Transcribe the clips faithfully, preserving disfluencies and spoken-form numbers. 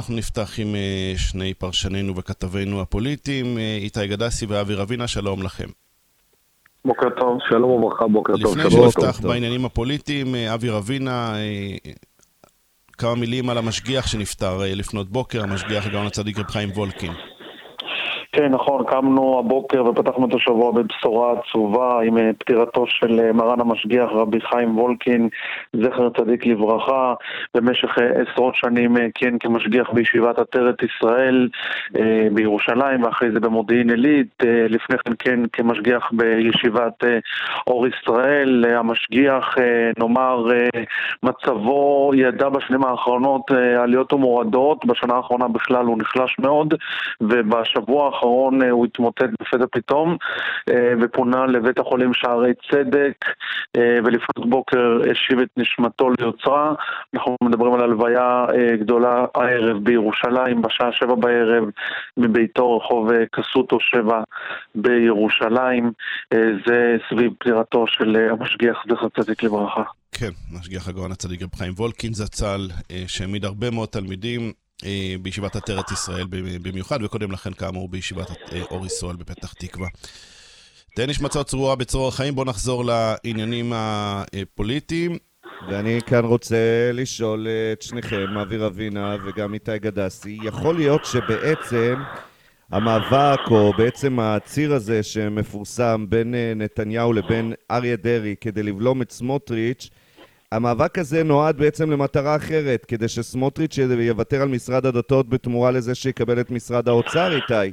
אנחנו נפתח עם שני פרשנינו וכתבינו הפוליטיים, איתי גדסי ואבי רבינה, שלום לכם. בוקר טוב, שלום וברכה, בוקר טוב. לפני שנפתח בעניינים הפוליטיים, אבי רבינה, כמה מילים על המשגיח שנפטר לפנות בוקר, המשגיח הגאון הצדיק רב חיים וולקין. כן, נכון, קמנו הבוקר ופתחנו את השבוע בבשורה עצובה עם פטירתו של מרן המשגיח רבי חיים וולקין, זכר צדיק לברכה. במשך עשרות שנים כן כמשגיח בישיבת עטרת ישראל בירושלים, ואחרי זה במודיעין עילית, לפני כן כן כמשגיח בישיבת אור ישראל. המשגיח, נאמר, מצבו ידע בשנים האחרונות עליות ומורדות, בשנה האחרונה בכלל הוא נחלש מאוד, ובשבוע האחרון הוא התמוטט בפתע פתאום ופונה לבית החולים שערי צדק, ולפנות בוקר השיב את נשמתו ליוצרה. אנחנו מדברים על הלוויה גדולה הערב בירושלים בשעה שבע בערב מביתו רחוב קסוטו שבע בירושלים. זה סביב פטירתו של המשגיח זכר צדיק לברכה. כן, המשגיח הגאון הצדיק רב חיים וולקין זצ"ל, שהעמיד הרבה מאוד תלמידים בישיבת עטרת ישראל במיוחד, וקודם לכן כאמור בישיבת אור ישראל בפתח תקווה. תן נשמתו צרורה בצרור החיים. בוא נחזור לעניינים הפוליטיים. ואני כאן רוצה לשאול את שניכם, אבי רבינה וגם איתי גדסי, יכול להיות שבעצם המאבק או בעצם הציר הזה שמפורסם בין נתניהו לבין אריה דרעי כדי לבלום את סמוטריץ', המאבק הזה נועד בעצם למטרה אחרת, כדי שסמוטריץ' יוותר על משרד הדתות בתמורה לזה שיקבל את משרד האוצר, איתי?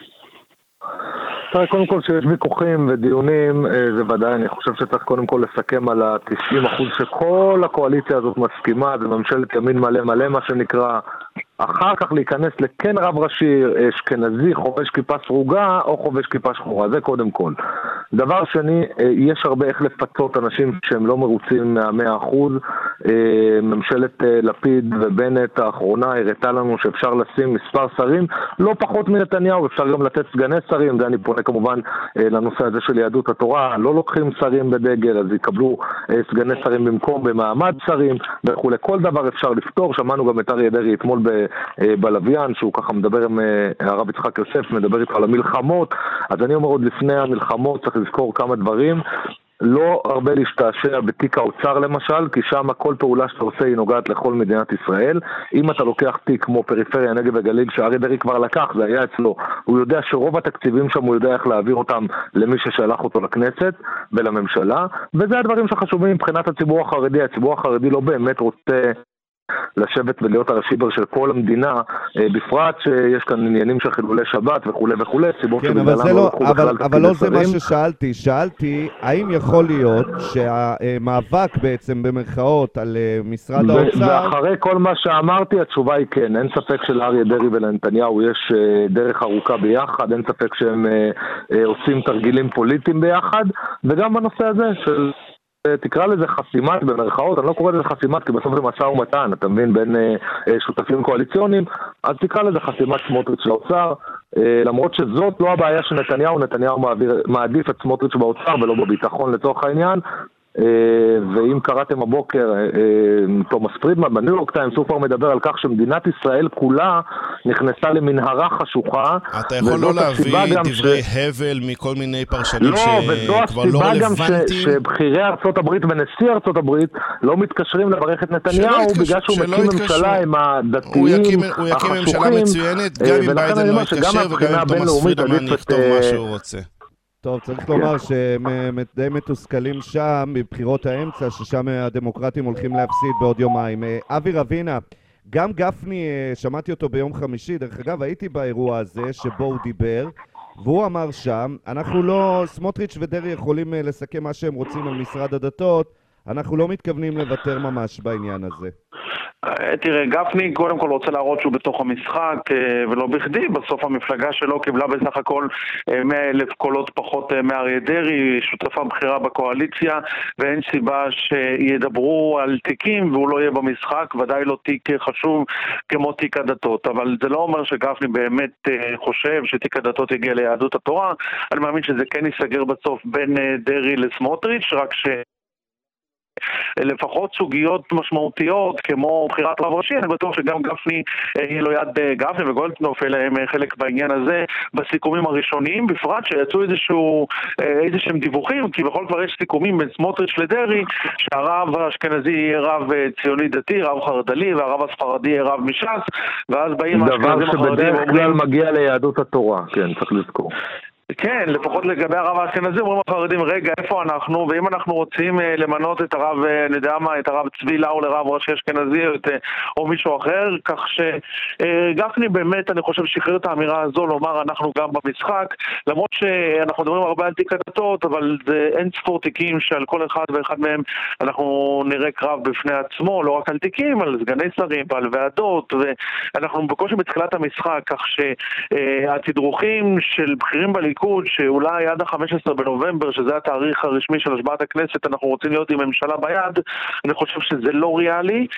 קודם כל שיש ויכוחים ודיונים, זה ודאי, אני חושב שצריך קודם כל לסכם על ה-תשעים אחוז שכל הקואליציה הזאת מסכימה, זה ממשלת ימין מלא מלא מה שנקרא, אחר כך להיכנס לכן רב ראשי אשכנזי, חובש כיפה סרוגה או חובש כיפה שחורה, זה קודם כל. דבר שני, יש הרבה איך לפצות אנשים שהם לא מרוצים מה-מאה אחוז. ממשלת לפיד ובנט האחרונה הראתה לנו שאפשר לשים מספר שרים, לא פחות מנתניהו, אפשר גם לתת סגני שרים, ואני פונה כמובן לנושא הזה של יהדות התורה, לא לוקחים שרים בדגל, אז יקבלו סגני שרים במקום במעמד שרים, וכו'. כל דבר אפשר לפתור. שמענו גם את אריה דרעי אתמול בלוויין, שהוא ככה מדבר עם הרב יצחק יוסף, מדבר איתו על המלחמות. אז אני אומר עוד לפני המלחמות צריך לזכור כמה דברים. לא הרבה להשתעשע בתיק האוצר למשל, כי שם כל פעולה שאתה עושה היא נוגעת לכל מדינת ישראל. אם אתה לוקח תיק כמו פריפריה, נגב וגליל, שאריה דרעי כבר לקח, זה היה אצלו, הוא יודע שרוב התקציבים שם הוא יודע איך להעביר אותם למי ששלח אותו לכנסת ולממשלה, וזה הדברים שחשובים מבחינת הציבור החרדי. הציבור החרדי לא באמת רוצה לשבת ולהיות הרשיבר של כל המדינה, בפרט שיש כאן עניינים של חילולי שבת וכו' וכו'. כן, אבל זה לא, אבל, אבל לא זה מה ששאלתי. שאלתי, האם יכול להיות שהמאבק בעצם במרכאות על משרד האוצר... ואחרי כל מה שאמרתי, התשובה היא כן. אין ספק שלאריה דרעי ולנתניהו יש דרך ארוכה ביחד, אין ספק שהם עושים תרגילים פוליטיים ביחד, וגם בנושא הזה של... תקרא לזה חסימת במרכאות, אני לא קורא לזה חסימת כי בסוף זה משא ומתן, אתה מבין, בין אה, שותפים קואליציוניים, אז תקרא לזה חסימת סמוטריץ' לאוצר, אה, למרות שזאת לא הבעיה של נתניהו, נתניהו מעביר, מעדיף את סמוטריץ' באוצר ולא בביטחון לצורך העניין. ואם קראתם הבוקר, תומאס פרידמן בניו יורק טיימס, הוא כבר מדבר על כך שמדינת ישראל כולה נכנסה למנהרה חשוכה. אתה יכול לא להביא דברי הבל מכל מיני פרשנים שכבר לא רלוונטיים? שבחירי ארצות הברית ונשיא ארצות הברית לא מתקשרים לברך את נתניהו בגלל שהוא מקים ממשלה עם הדתיים החשוכים. הוא יקים ממשלה מצוינת, גם אם ביידן לא יתקשר וגם אם תומאס פרידמן יכתוב מה שהוא רוצה. טוב, צריך לומר שהם די מתוסכלים שם בבחירות האמצע, ששם הדמוקרטים הולכים להפסיד בעוד יומיים. אבי רבינה, גם גפני, שמעתי אותו ביום חמישי, דרך אגב, הייתי באירוע הזה שבו הוא דיבר, והוא אמר שם, אנחנו לא, סמוטריץ' ודרעי יכולים לסכם מה שהם רוצים על משרד הדתות, אנחנו לא מתכוונים לוותר ממש בעניין הזה. תראה, גפני קודם כל רוצה להראות שהוא בתוך המשחק, ולא בכדי, בסוף המפלגה שלו קיבלה בסך הכל מאה אלף קולות פחות מאריה דרעי, שותפה בחירה בקואליציה, ואין סיבה שידברו על תיקים והוא לא יהיה במשחק, ודאי לא תיק חשוב כמו תיק הדתות, אבל זה לא אומר שגפני באמת חושב שתיק הדתות יגיע ליהדות התורה. אני מאמין שזה כן ייסגר בסוף בין דרעי לסמוטריץ', רק ש... לפחות סוגיות משמעותיות כמו בחירת רב ראשי, אני בטוח שגם גפני יהיה לו יד, גפני וגולדקנופ אלה הם חלק בעניין הזה בסיכומים הראשוניים, בפרט שיצאו איזשהו, איזשהם דיווחים, כי בכל כבר יש סיכומים בין סמוטריץ' לדרעי, שהרב האשכנזי יהיה רב ציוני דתי, רב חרד"לי, והרב הספרדי יהיה רב מש"ס, ואז באים האשכנזים החרדים ואומרים... דבר שבדרך כלל מגיע ליהדות התורה, כן, צריך לזכור. כן, לפחות לגבי הרב האשכנזי, אומרים החרדים, רגע, איפה אנחנו? ואם אנחנו רוצים למנות את הרב, אני יודע מה, את הרב צבי לאו לרב ראשי אשכנזי, או מישהו אחר, כך שגפני באמת, אני חושב, שחרר את האמירה הזו, לומר, אנחנו גם במשחק, למרות שאנחנו מדברים הרבה על תיק הדתות, אבל זה אין ספור תיקים שעל כל אחד ואחד מהם אנחנו נראה קרב בפני עצמו, לא רק על תיקים, על סגני שרים ועל ועדות, ואנחנו בקושי בתחילת המשחק, כך שהתדרוכים של בכירים בליכוד, שאולי עד ה-חמישה עשר בנובמבר, שזה התאריך הרשמי של השבעת הכנסת, אנחנו רוצים להיות עם ממשלה ביד, אני חושב שזה לא ריאלי.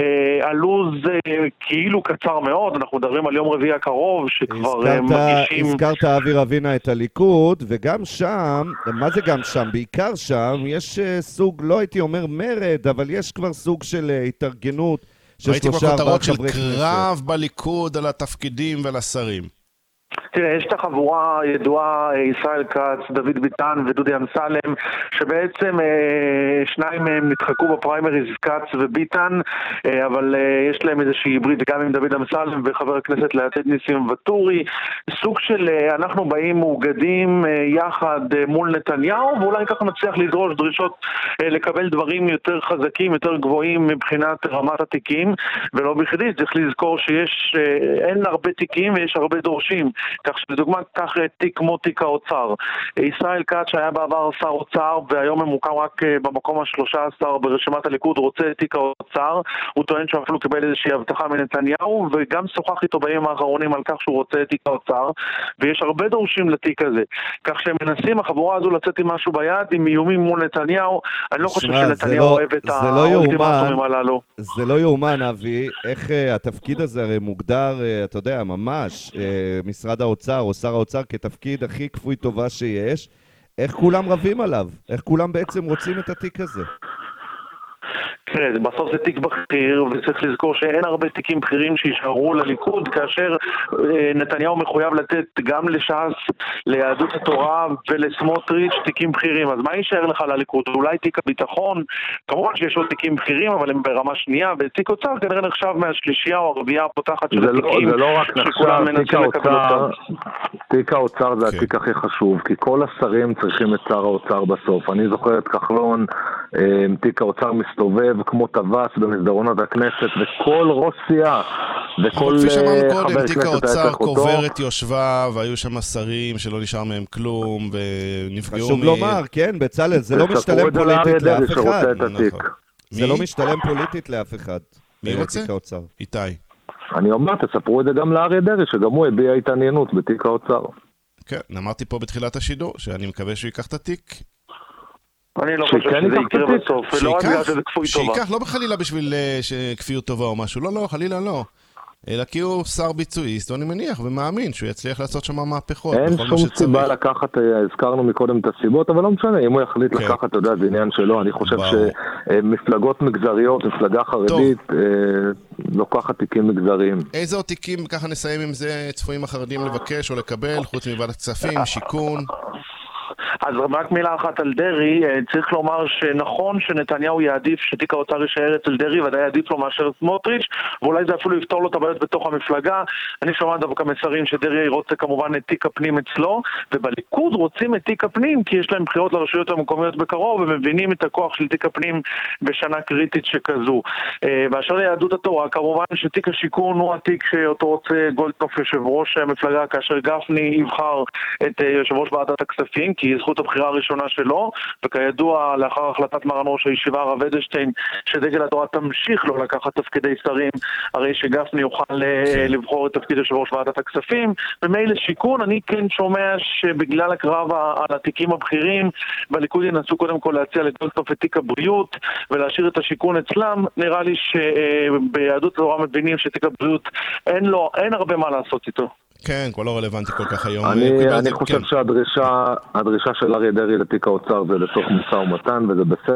הלוז כאילו קצר מאוד, אנחנו מדברים על יום רביעי הקרוב, שכבר מגישים... הזכרת אבי רבינה את הליכוד, וגם שם, מה זה גם שם? בעיקר שם, יש סוג, לא הייתי אומר מרד, אבל יש כבר סוג של התארגנות, ראיתי כבר כותרות של קרב בליכוד על התפקידים ועל השרים. תראה, יש את החבורה ידועה, ישראל כץ, דוד ביטן ודודי אמסלם, שבעצם שניים מהם נדחקו בפריימריז, כץ וביטן, אבל יש להם איזושהי ברית גם עם דוד אמסלם וחבר הכנסת לעתיד ניסים וטורי, סוג של אנחנו באים מאוגדים יחד מול נתניהו, ואולי ככה נצליח לדרוש דרישות לקבל דברים יותר חזקים, יותר גבוהים מבחינת רמת התיקים, ולא בכדי, צריך לזכור שיש, אין הרבה תיקים ויש הרבה דורשים, כך שלדוגמה, כך תיק כמו תיק האוצר. ישראל כץ שהיה בעבר שר אוצר והיום ממוקם רק במקום ה-שלושה עשר ברשימת הליכוד, רוצה תיק האוצר, הוא טוען שהוא אפילו קיבל איזושהי הבטחה מנתניהו, וגם שוחח איתו בימים האחרונים על כך שהוא רוצה תיק האוצר, ויש הרבה דורשים לתיק הזה. כך שהם מנסים, החבורה הזו לצאת עם משהו ביד, עם איומים מול נתניהו, אני לא חושב שנתניהו אוהב את האולטימטומים הללו. זה לא יאומן, אבי, איך התפקיד הזה הרי מוגדר, אתה יודע, ממש, משרד האוצר או שר האוצר כתפקיד הכי כפוי טובה שיש, איך כולם רבים עליו? איך כולם בעצם רוצים את התיק הזה? תראה, בסוף זה תיק בכיר, וצריך לזכור שאין הרבה תיקים בכירים שישארו לליכוד, כאשר נתניהו מחויב לתת גם לש"ס, ליהדות התורה ולסמוטריץ' תיקים בכירים. אז מה יישאר לך לליכוד? אולי תיק הביטחון, כמובן שיש עוד תיקים בכירים, אבל הם ברמה שנייה, ותיק אוצר כנראה נחשב מהשלישייה או הרביעייה הפותחת של התיקים. זה לא רק נחשב, תיק האוצר, תיק האוצר זה התיק הכי חשוב, כי כל השרים צריכים את שר האוצר בסוף. אני זוכר את כחלון, תיק האוצר מסתובב כמו טווס במסדרונות הכנסת, וכל ראש סיעה וכל כפי שאמרנו קודם, תיק האוצר קובר את יושבה, והיו שם שרים שלא נשאר מהם כלום ונפגעו. חשוב לומר, כן, בצלאל, זה לא משתלם פוליטית לאף אחד. זה לא משתלם פוליטית לאף אחד. מי רוצה? איתי. אני אומר, תספרו את זה גם לאריה דרעי, שגם הוא הביע התעניינות בתיק האוצר. כן, אמרתי פה בתחילת השידור, שאני מקווה שהוא ייקח את התיק. אני לא חושב שזה יקרה בסוף, ולא רק בגלל שזה כפוי טובה. שיקח, לא בחלילה בשביל כפיות טובה או משהו, לא, לא, חלילה לא. אלא כי הוא שר ביצועיסט, ואני מניח ומאמין שהוא יצליח לעשות שם מהפכות. אין שום סיבה לקחת, הזכרנו מקודם את הסיבות, אבל לא משנה, אם הוא יחליט לקחת, אתה יודע, זה עניין שלו. אני חושב שמפלגות מגזריות, מפלגה חרדית, לוקחת תיקים מגזריים. איזה עוד תיקים, ככה נסיים עם זה, צפויים החרדים לבקש או לקבל, חוץ מוועדת כספים, שיכון? אז רק מילה אחת על דרעי, צריך לומר שנכון שנתניהו יעדיף שתיק האוצר יישאר אצל דרעי, ודאי יעדיף לו מאשר סמוטריץ', ואולי זה אפילו יפתור לו את הבעיות בתוך המפלגה. אני שומע דווקא מסרים שדרעי רוצה כמובן את תיק הפנים אצלו, ובליכוד רוצים את תיק הפנים, כי יש להם בחירות לרשויות המקומיות בקרוב, ומבינים את הכוח של תיק הפנים בשנה קריטית שכזו. באשר ליהדות התורה, כמובן שתיק השיקון הוא התיק שאותו רוצה גולדקנופ יושב ראש המפלגה, כאשר גפני יבחר את יושב ראש ועדת הכספים, כי זכות הבחירה הראשונה שלו, וכידוע לאחר החלטת מרן ראש הישיבה הרב אדלשטיין שדגל התורה תמשיך לא לקחת תפקידי שרים, הרי שגפני יוכל לבחור את תפקיד יושב ראש ועדת הכספים. ומילא שיכון, אני כן שומע שבגלל הקרב על התיקים הבכירים בליכוד ינסו קודם כל להציע לגולדקנופ את תיק הבריאות ולהשאיר את השיכון אצלם. נראה לי שביהדות התורה מבינים שתיק הבריאות אין לו, אין הרבה מה לעשות איתו. כן, כבר לא רלוונטי כל כך היום. אני, אני חושב כן. שהדרישה הדרישה של אריה דרעי לתיק האוצר זה לתוך משא ומתן, וזה בסדר.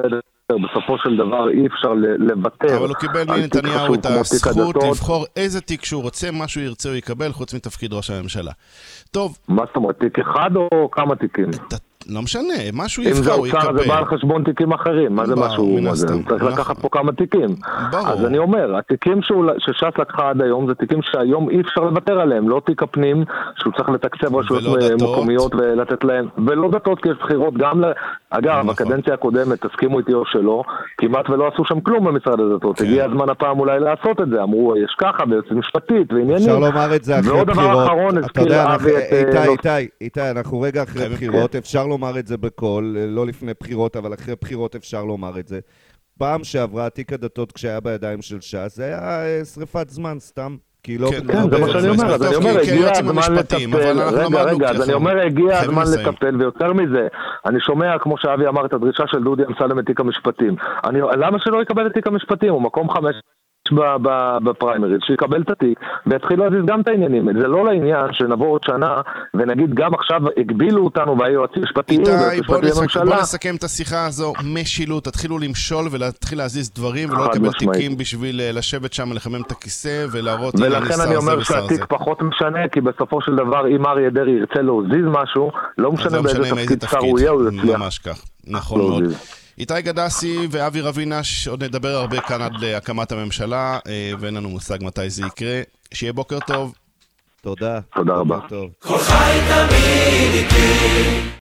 בסופו של דבר אי אפשר לוותר. אבל הוא קיבל מנתניהו את הזכות לבחור איזה תיק שהוא רוצה, מה שהוא ירצה הוא יקבל, חוץ מתפקיד ראש הממשלה. טוב. מה זאת אומרת, תיק אחד או כמה תיקים? לא משנה, משהו יבחר, הוא יקבל. אם זה אוצר, זה בא על חשבון תיקים אחרים, מה זה משהו? צריך לקחת פה כמה תיקים. אז אני אומר, התיקים שש"ס לקחה עד היום, זה תיקים שהיום אי אפשר לוותר עליהם, לא תיק הפנים, שהוא צריך לתקצב רשויות מקומיות ולתת להם, ולא דתות, כי יש בחירות גם, אגב, בקדנציה הקודמת, תסכימו איתי או שלא, כמעט ולא עשו שם כלום במשרד הדתות, הגיע הזמן הפעם אולי לעשות את זה, אמרו, יש ככה, ויוצא משפטית, ועניינים. אפשר לומר את זה אחרי בחירות. אתה יודע, איתי, איתי, איתי, אנחנו רגע אחרי בחירות, אפשר לומר את זה בכל, לא לפני בחירות, אבל אחרי בחירות אפשר לומר את זה. פעם שעברה תיק הדתות כשהיה בידיים של ש"ס, זה היה שריפת זמן סתם. כן, זה מה שאני אומר, אז אני אומר, הגיע הזמן לטפל, רגע, רגע, אז אני אומר, הגיע הזמן לטפל, ויותר מזה, אני שומע, כמו שאבי אמר, את הדרישה של דודי אמסלם את תיק המשפטים. למה שלא יקבל את תיק המשפטים? הוא מקום חמש בפריימריז, שיקבל את התיק ויתחיל להזיז גם את העניינים. זה לא לעניין שנבוא עוד שנה ונגיד גם עכשיו הגבילו אותנו והיועצים משפטיים איתי, בוא נסכם את השיחה הזו. משילות, תתחילו למשול ולהתחיל להזיז דברים ולא לקבל תיקים בשביל לשבת שם, לחמם את הכיסא ולהראות ולכן אני אומר שהתיק פחות משנה, כי בסופו של דבר אם אריה דרעי ירצה להזיז משהו, לא משנה באיזה תפקיד שר הוא יהיה, הוא יצליח. ממש כך, נכון מאוד. איתי גדסי ואבי רבינש, עוד נדבר הרבה כאן עד להקמת הממשלה, ואין לנו מושג מתי זה יקרה. שיהיה בוקר טוב. תודה. תודה רבה. כל חי תמיד איתי.